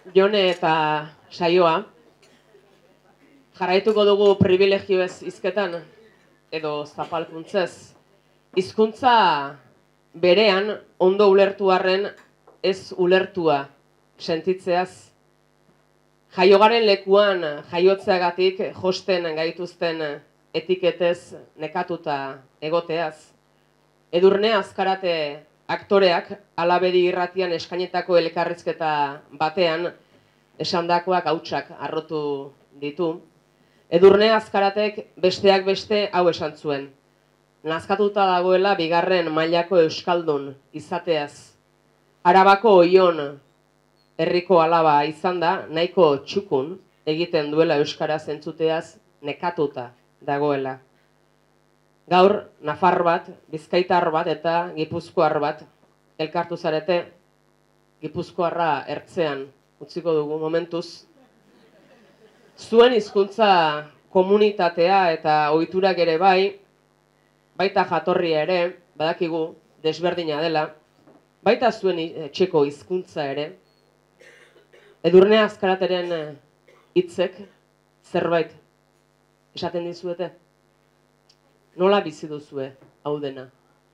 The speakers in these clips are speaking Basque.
Jone eta saioa. Jarraituko dugu privilegioez hizketan, edo zapalkuntzez. Hizkuntza berean ondo ulertu arren ez ulertua sentitzeaz. Jaiogaren lekuan jaiotzeagatik josten gaituzten etiketez nekatuta egoteaz. Edurne Azkarate aktoreak Alabedi irratian eskainetako elkarrizketa batean esandakoak hautsak harrotu ditu. Edurne Azkaratek besteak beste hau esan zuen. Nazkatuta dagoela bigarren mailako euskaldun izateaz. Arabako Oion herriko alaba izan da, nahiko txukun egiten duela euskaraz entzuteaz nekatuta dagoela. Gaur, nafar bat, bizkaitar bat eta gipuzkoar bat elkartu zarete, gipuzkoarra ertzean utziko dugu momentuz. Zuen hizkuntza komunitatea eta ohiturak ere bai, baita jatorria ere, badakigu desberdina dela, baita zuen etxeko hizkuntza ere. Edurne Azkarateren hitzek zerbait esaten dizuete? Nola bizi duzue hau dena?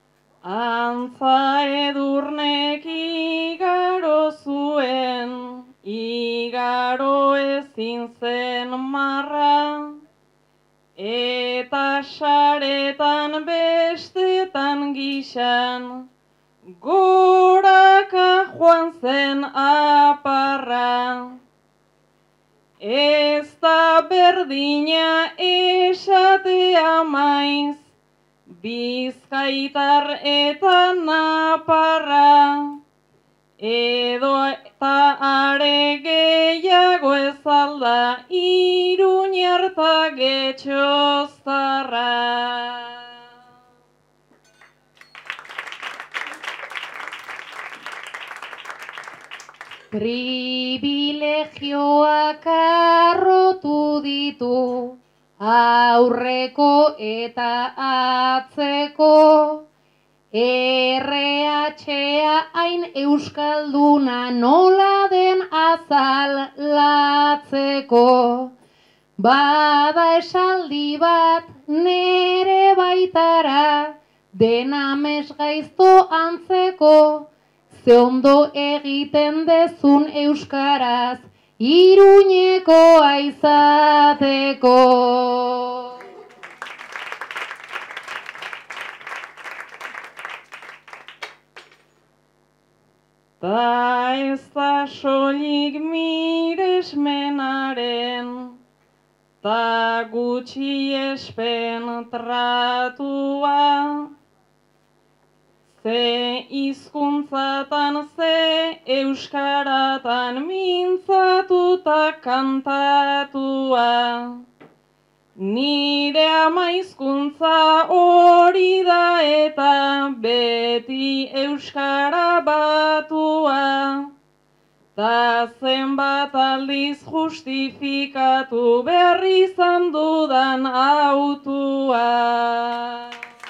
Antza Edurnek igaro zuen, igaro ezin zen marra, eta saretan bestetan gixan, goraka joan zen aparra. Ez da berdina esatea maiz, bizkaitar eta naparra, edo eta are gehiago ez alda Iruñar ta Getxoztarra. Privilegioak arrotu ditu, aurreko eta atzeko, RH-a hain euskalduna nola den azalatzeko. Bada esaldi bat nere baitara, dena mesgaizto antzeko, ze ondo egiten dezun euskaraz, Iruñekoa izateko. Ta ez da soilik miresmenaren, ta gutxiespen tratua, ze hizkuntzatan ze euskaratan mintzatuta kantatua. Nire ama hizkuntza hori da eta beti euskara batua, ta zenbat aldiz justifikatu behar izan dudan autua.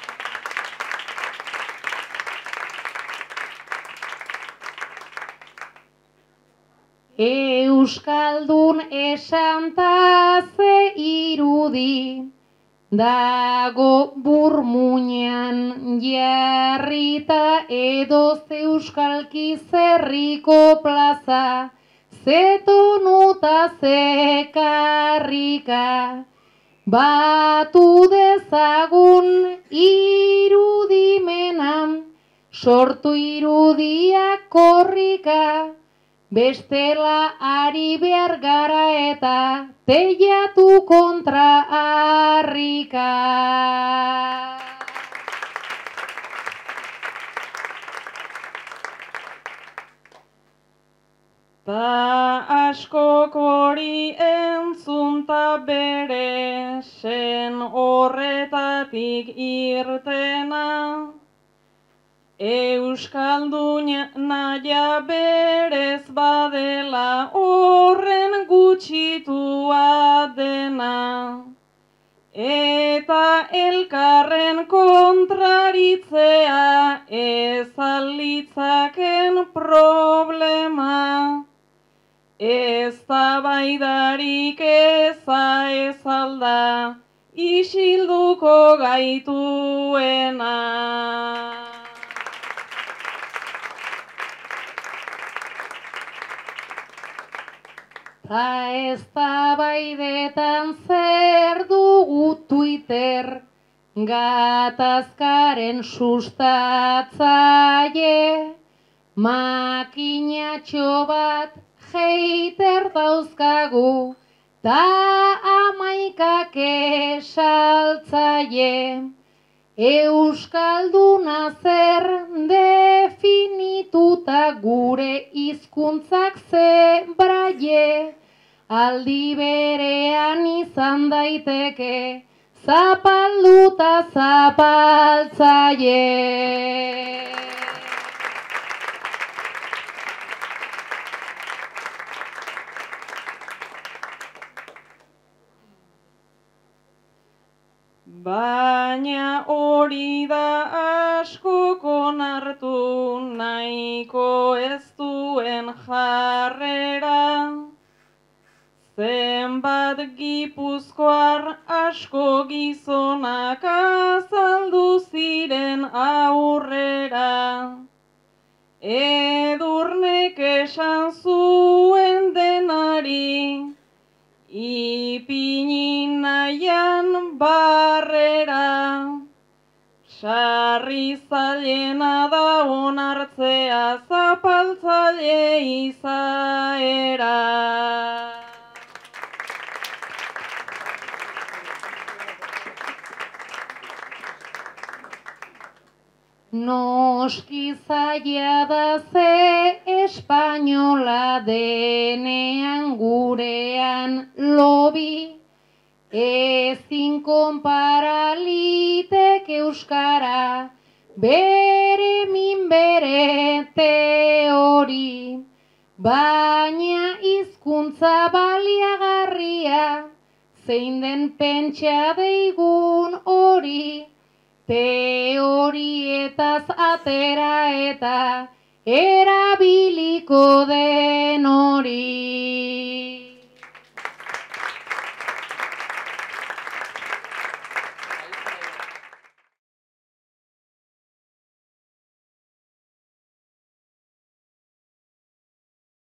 Euskaldun esanta ze irudi, dago burmuinan jarrita edo ze euskalki zerriko plaza, ze tonuta ze karrika, batu dezagun irudimenan, sortu irudiak korrika, bestela ari behar gara eta teilatu kontra harrika. Ta askok hori entzunta bere sen horretatik irtena, euskalduna ja berez badela horren gutxitua dena, eta elkarren kontraritzea ez alitzaken problema. eztabaidarik eza ez alda, isilduko gaituena. Ta eztabaidetan zer dugu Twitter, gatazkaren sustatzaile, makinatxo bat hater dauzkagu, ta 11 esaltzaile. Euskalduna zer definituta gure hizkuntzak ze braille, aldi berean izan daiteke zapalduta zapaltzaile. Baina hori da askok onartu nahiko ez duen jarrera. Zenbat gipuzkoar asko gizonak azaldu ziren aurrera. Edurnek esan zuen denari, ipini nahian barrera. Sarri zailena da onartzea zapaltzaile izaera. Noski zaila da ze espainola denean gurean lobi, ezin konpara liteke euskara, bere min bere teori, baina hizkuntza baliagarria, zein den pentsa deigun hori, teorietaz atera eta erabiliko den hori.